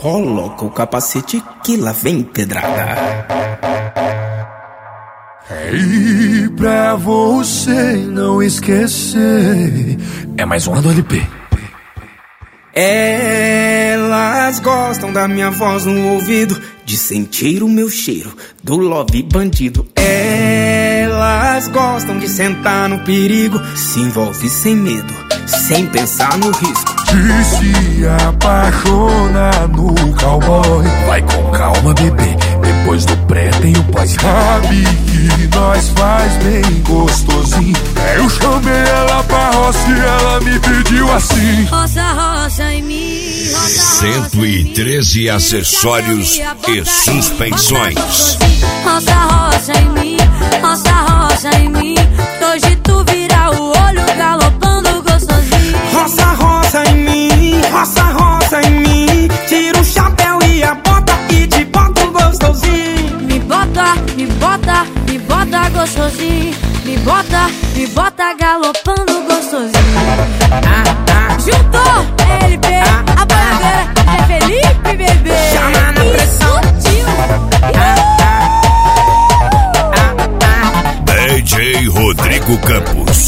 Coloca o capacete que lá vem pedrada. E pra você não esquecer, é mais uma do LP. Elas gostam da minha voz no ouvido, de sentir o meu cheiro do love bandido. Elas gostam de sentar no perigo, se envolve sem medo, sem pensar no risco. E se apaixona no cowboy, vai com calma, bebê, depois do pré tem o pós. Sabe que nós faz bem gostosinho. Eu chamei ela pra roça e ela me pediu assim: roça, roça em mim, roça, 113 acessórios e suspensões. roça, roça em mim, roça, roça em mim. Hoje tu vira o olho galopando gostosinho. Roça, roça em mim, roça, roça em mim. Tira o chapéu e a bota e te boto gostosinho. Me bota, me bota, me bota gostosinho. Me bota galopando gostosinho. Juntou LP, a bandeira é Felipe, bebê. Chama na pressão. DJ Rodrigo Campos.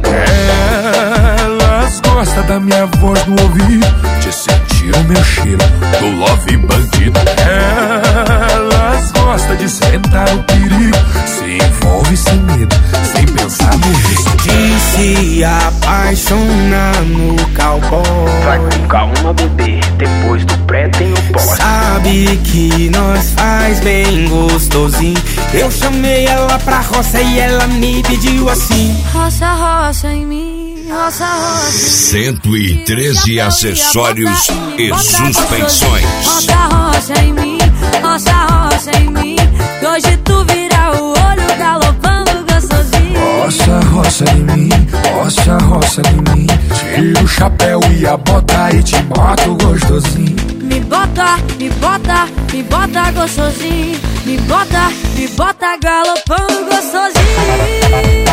Elas gostam da minha voz no ouvido, de sentir o meu cheiro do love bandido. Elas gostam de sentar no perigo, se envolve sem medo, sem pensar no risco. De se apaixonar no cowboy, vai com calma, bebê, depois do pré tem o pós. sabe que nós faz bem gostosinho. Eu chamei ela pra roça e ela me pediu assim: roça, roça em mim, roça, roça. 113 acessórios e suspensões. Roça, roça em mim, roça, roça em mim. Hoje tu vira o olho galopando gostosinho. Roça, roça em mim, roça, roça em mim. Tira o chapéu e a bota e te boto gostosinho. Me bota, me bota, me bota gostosinho. Me bota galopando gostosinho.